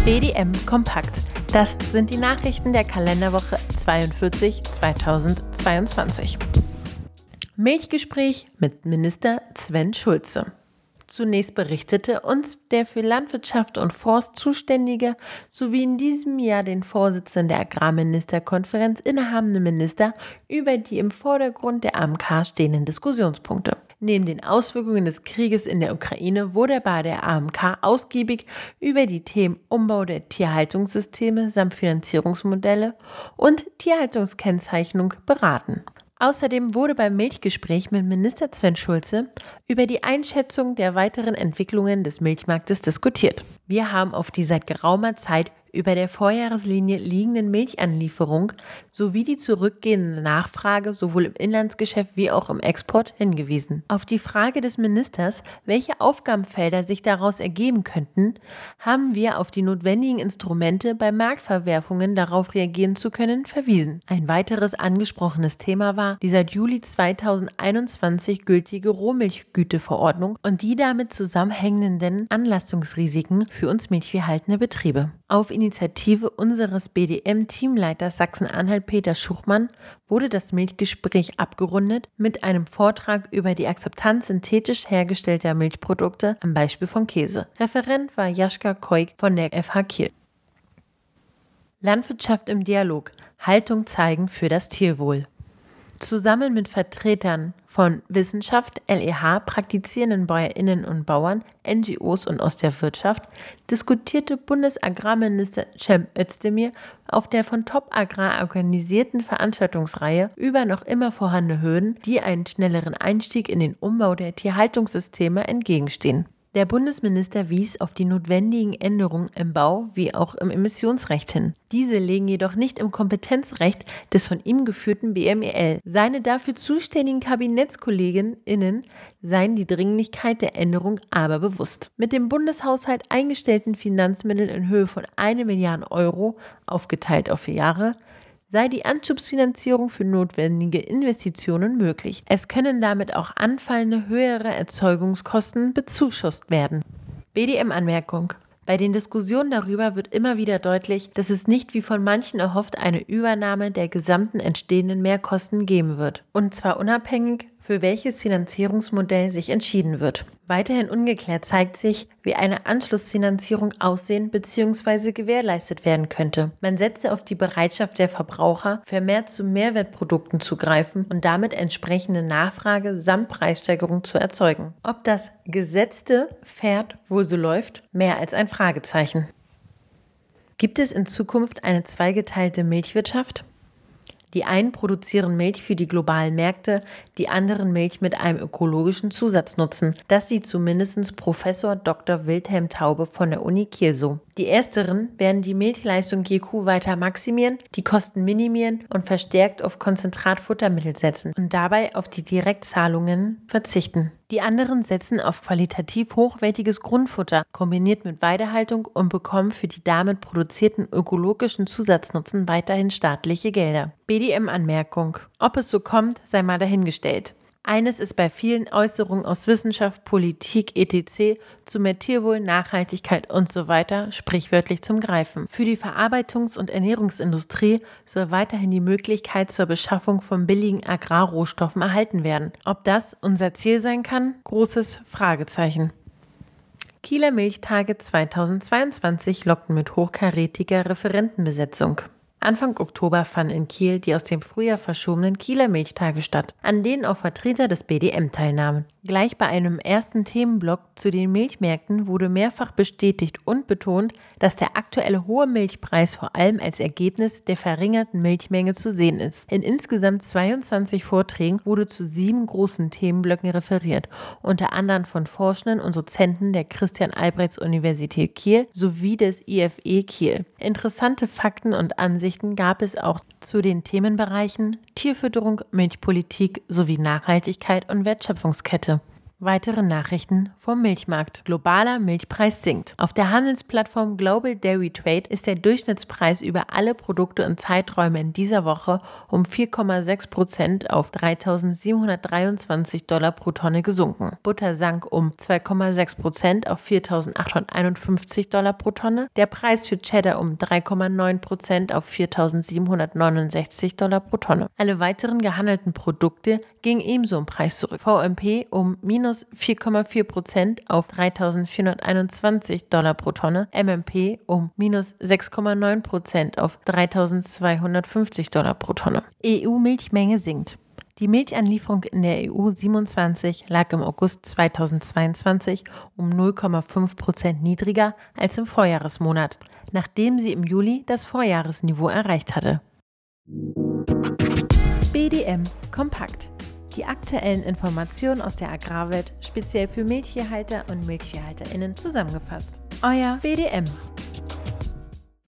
BDM Kompakt. Das sind die Nachrichten der Kalenderwoche 42 2022. Milchgespräch mit Minister Sven Schulze. Zunächst berichtete uns der für Landwirtschaft und Forst zuständige sowie in diesem Jahr den Vorsitzenden der Agrarministerkonferenz innehabende Minister über die im Vordergrund der AMK stehenden Diskussionspunkte. Neben den Auswirkungen des Krieges in der Ukraine wurde bei der AMK ausgiebig über die Themen Umbau der Tierhaltungssysteme samt Finanzierungsmodelle und Tierhaltungskennzeichnung beraten. Außerdem wurde beim Milchgespräch mit Minister Sven Schulze über die Einschätzung der weiteren Entwicklungen des Milchmarktes diskutiert. Wir haben auf die seit geraumer Zeit über der Vorjahreslinie liegenden Milchanlieferung sowie die zurückgehende Nachfrage sowohl im Inlandsgeschäft wie auch im Export hingewiesen. Auf die Frage des Ministers, welche Aufgabenfelder sich daraus ergeben könnten, haben wir auf die notwendigen Instrumente bei Marktverwerfungen darauf reagieren zu können, verwiesen. Ein weiteres angesprochenes Thema war die seit Juli 2021 gültige Rohmilchgüteverordnung und die damit zusammenhängenden Anlastungsrisiken für uns milchviehhaltende Betriebe. Auf Initiative unseres BDM-Teamleiters Sachsen-Anhalt Peter Schuchmann wurde das Milchgespräch abgerundet mit einem Vortrag über die Akzeptanz synthetisch hergestellter Milchprodukte am Beispiel von Käse. Referent war Jaschka Koik von der FH Kiel. Landwirtschaft im Dialog. Haltung zeigen für das Tierwohl. Zusammen mit Vertretern von Wissenschaft, LEH, praktizierenden BäuerInnen und Bauern, NGOs und aus der Wirtschaft diskutierte Bundesagrarminister Cem Özdemir auf der von Top Agrar organisierten Veranstaltungsreihe über noch immer vorhandene Hürden, die einen schnelleren Einstieg in den Umbau der Tierhaltungssysteme entgegenstehen. Der Bundesminister wies auf die notwendigen Änderungen im Bau wie auch im Emissionsrecht hin. Diese liegen jedoch nicht im Kompetenzrecht des von ihm geführten BMEL. Seine dafür zuständigen KabinettskollegInnen seien die Dringlichkeit der Änderung aber bewusst. Mit dem Bundeshaushalt eingestellten Finanzmitteln in Höhe von 1 Milliarde Euro, aufgeteilt auf 4 Jahre, sei die Anschubsfinanzierung für notwendige Investitionen möglich. Es können damit auch anfallende höhere Erzeugungskosten bezuschusst werden. BDM-Anmerkung. Bei den Diskussionen darüber wird immer wieder deutlich, dass es nicht wie von manchen erhofft eine Übernahme der gesamten entstehenden Mehrkosten geben wird. Und zwar unabhängig, für welches Finanzierungsmodell sich entschieden wird. Weiterhin ungeklärt zeigt sich, wie eine Anschlussfinanzierung aussehen bzw. gewährleistet werden könnte. Man setze auf die Bereitschaft der Verbraucher, vermehrt zu Mehrwertprodukten zu greifen und damit entsprechende Nachfrage samt Preissteigerung zu erzeugen. Ob das Gesetzte fährt, wo so läuft, mehr als ein Fragezeichen. Gibt es in Zukunft eine zweigeteilte Milchwirtschaft? Die einen produzieren Milch für die globalen Märkte, die anderen Milch mit einem ökologischen Zusatznutzen. Das sieht zumindest Professor Dr. Wilhelm Taube von der Uni Kiel so. Die ersteren werden die Milchleistung je Kuh weiter maximieren, die Kosten minimieren und verstärkt auf Konzentratfuttermittel setzen und dabei auf die Direktzahlungen verzichten. Die anderen setzen auf qualitativ hochwertiges Grundfutter, kombiniert mit Weidehaltung und bekommen für die damit produzierten ökologischen Zusatznutzen weiterhin staatliche Gelder. BDM-Anmerkung. Ob es so kommt, sei mal dahingestellt. Eines ist bei vielen Äußerungen aus Wissenschaft, Politik, etc. zu mehr Tierwohl, Nachhaltigkeit usw. sprichwörtlich zum Greifen. Für die Verarbeitungs- und Ernährungsindustrie soll weiterhin die Möglichkeit zur Beschaffung von billigen Agrarrohstoffen erhalten werden. Ob das unser Ziel sein kann? Großes Fragezeichen. Kieler Milchtage 2022 lockten mit hochkarätiger Referentenbesetzung. Anfang Oktober fanden in Kiel die aus dem Frühjahr verschobenen Kieler Milchtage statt, an denen auch Vertreter des BDM teilnahmen. Gleich bei einem ersten Themenblock zu den Milchmärkten wurde mehrfach bestätigt und betont, dass der aktuelle hohe Milchpreis vor allem als Ergebnis der verringerten Milchmenge zu sehen ist. In insgesamt 22 Vorträgen wurde zu 7 großen Themenblöcken referiert, unter anderem von Forschenden und Dozenten der Christian-Albrechts-Universität Kiel sowie des IFE Kiel. Interessante Fakten und Ansichten gab es auch zu den Themenbereichen Tierfütterung, Milchpolitik sowie Nachhaltigkeit und Wertschöpfungskette. Weitere Nachrichten vom Milchmarkt. Globaler Milchpreis sinkt. Auf der Handelsplattform Global Dairy Trade ist der Durchschnittspreis über alle Produkte und Zeiträume in dieser Woche um 4,6% auf $3.723 pro Tonne gesunken. Butter sank um 2,6% auf $4.851 pro Tonne. Der Preis für Cheddar um 3,9% auf $4.769 pro Tonne. Alle weiteren gehandelten Produkte gingen ebenso im Preis zurück. VMP um minus 4,4% auf $3.421 pro Tonne, MMP um minus 6,9% auf $3.250 pro Tonne. EU-Milchmenge sinkt. Die Milchanlieferung in der EU 27 lag im August 2022 um 0,5% niedriger als im Vorjahresmonat, nachdem sie im Juli das Vorjahresniveau erreicht hatte. BDM Kompakt. Die aktuellen Informationen aus der Agrarwelt speziell für Milchviehhalter und MilchviehhalterInnen zusammengefasst. Euer BDM.